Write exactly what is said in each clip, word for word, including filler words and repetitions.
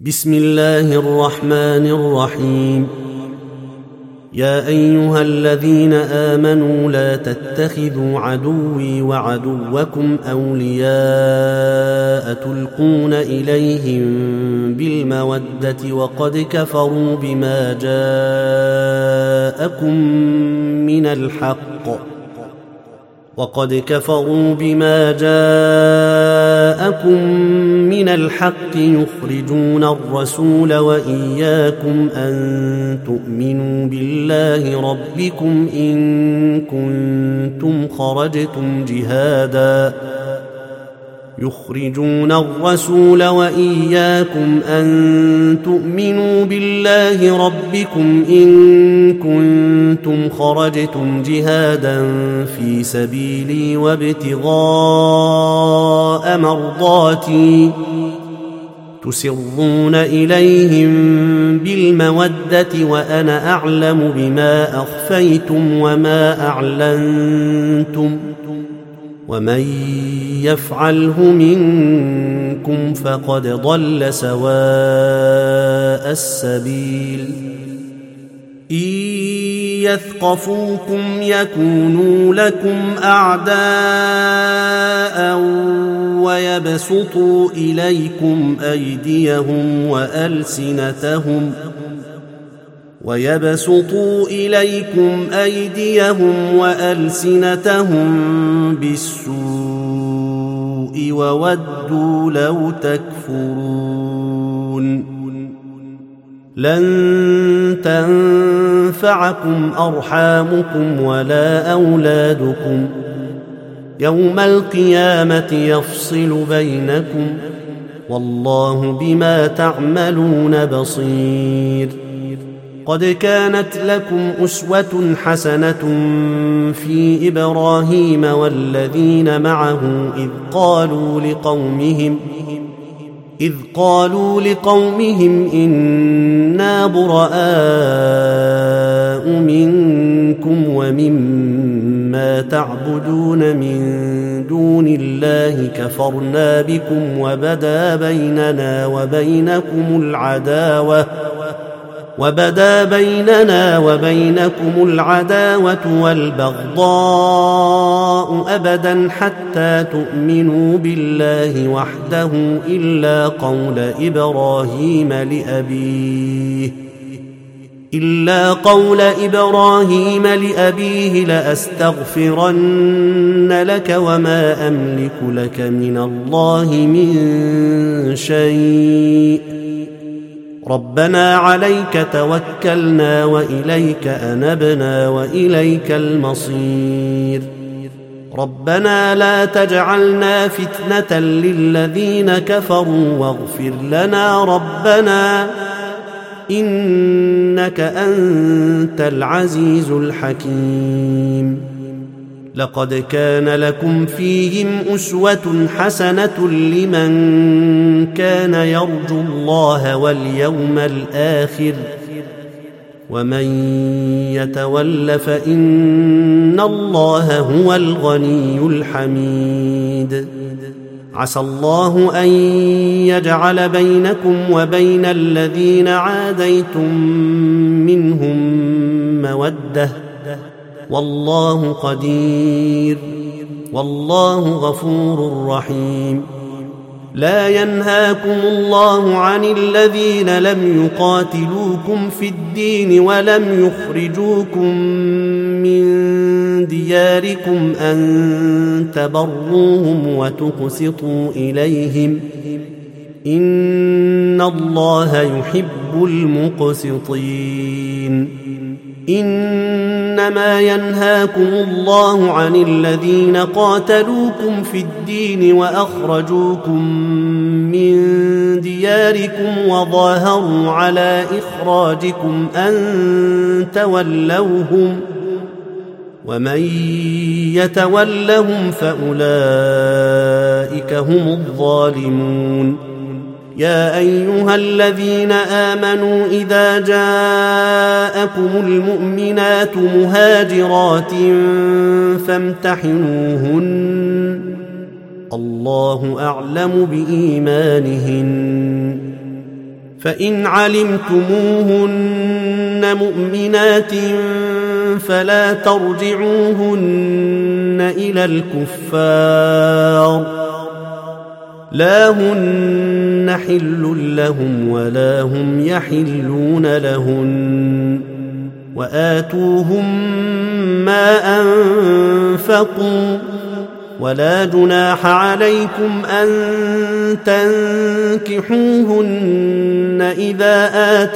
بسم الله الرحمن الرحيم. يا أيها الذين آمنوا لا تتخذوا عدوي وعدوكم أولياء تلقون إليهم بالمودة وقد كفروا بما جاءكم من الحق وقد كفروا بما جاءكم من الحق يخرجون الرسول وإياكم أن تؤمنوا بالله ربكم إن كنتم خرجتم جهادا يخرجون الرسول وإياكم أن تؤمنوا بالله ربكم إن كنتم خرجتم جهادا في سبيلي وابتغاء مرضاتي تسرون إليهم بالمودة وأنا أعلم بما أخفيتم وما أعلنتم ومن يفعله منكم فقد ضل سواء السبيل. إن يثقفوكم يكونوا لكم أعداء ويبسطوا إليكم أيديهم وألسنتهم ويبسطوا إليكم أيديهم وألسنتهم بالسوء وودوا لو تكفرون. لن تنفعكم أرحامكم ولا أولادكم يوم القيامة يفصل بينكم والله بما تعملون بصير. قد كانت لكم أسوة حسنة في إبراهيم والذين معه إذ قالوا لقومهم إذ قالوا لقومهم إنا براء منكم ومما تعبدون من دون الله كفرنا بكم وبدا بيننا وبينكم العداوة وبدا بيننا وبينكم العداوة والبغضاء أبدا حتى تؤمنوا بالله وحده إلا قول إبراهيم لأبيه إلا قول إبراهيم لأبيه لأستغفرن لك وما أملك لك من الله من شيء ربنا عليك توكلنا وإليك أنبنا وإليك المصير. ربنا لا تجعلنا فتنة للذين كفروا واغفر لنا ربنا إنك أنت العزيز الحكيم. لقد كان لكم فيهم أسوة حسنة لمن كان يرجو الله واليوم الآخر ومن يتول فإن الله هو الغني الحميد. عسى الله أن يجعل بينكم وبين الذين عاديتم منهم مودة والله قدير والله غفور رحيم. لا ينهاكم الله عن الذين لم يقاتلوكم في الدين ولم يخرجوكم من دياركم أن تبروهم وتقسطوا إليهم إن الله يحب المقسطين. إنما ينهاكم الله عن الذين قاتلوكم في الدين وأخرجوكم من دياركم وظاهروا على إخراجكم أن تولوهم ومن يتولهم فأولئك هم الظالمون. يا أيها الذين آمنوا إذا جاءكم المؤمنات مهاجرات فامتحنوهن الله أعلم بإيمانهن فإن علمتموهن مؤمنات فلا ترجعوهن إلى الكفار لا هن حل لهم ولا هم يحلون لهن وآتوهم ما أنفقوا ولا جناح عليكم أن تنكحوهن إذا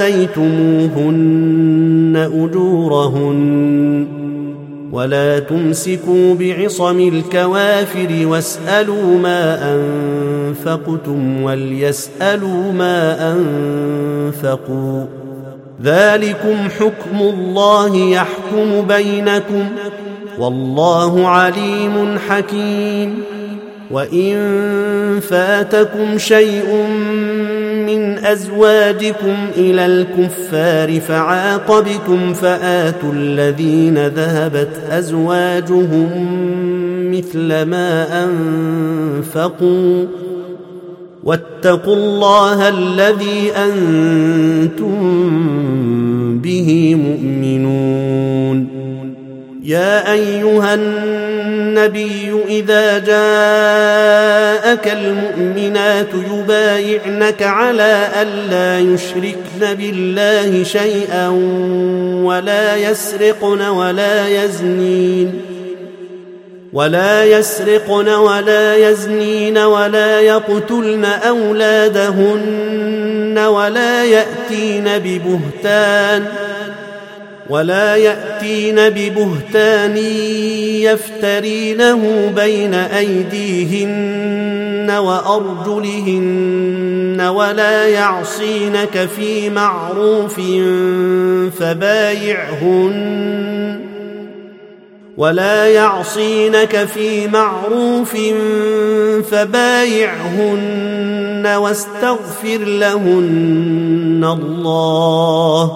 آتيتموهن أجورهن ولا تمسكوا بعصم الكوافر واسألوا ما أنفقتم وليسألوا ما أنفقوا ذلكم حكم الله يحكم بينكم والله عليم حكيم وإن فاتكم شيء من أزواجكم إلى الكفار فعاقبتم فآتوا الذين ذهبت أزواجهم مثل ما أنفقوا واتقوا الله الذي أنتم به مؤمنون يا أيها النبي إذا جاءك المؤمنات يبايعنك على ألا يشركن بالله شيئا ولا يسرقن ولا يزنين ولا يسرقن ولا يزنين ولا يقتلن أولادهن ولا يأتين ببهتان ولا يأتين ببهتان يفترينه بين أيديهن وأرجلهن ولا يعصينك في معروف فبايعهن ولا يعصينك في معروف فبايعهن واستغفر لهن الله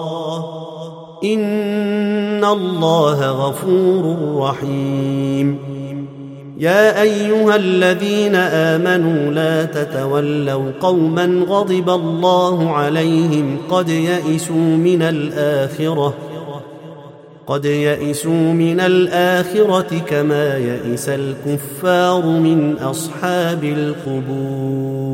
إن الله غفور رحيم يا أيها الذين آمنوا لا تتولوا قوما غضب الله عليهم قد يئسوا من الآخرة قد يئسوا من الآخرة كما يئس الكفار من أصحاب القبور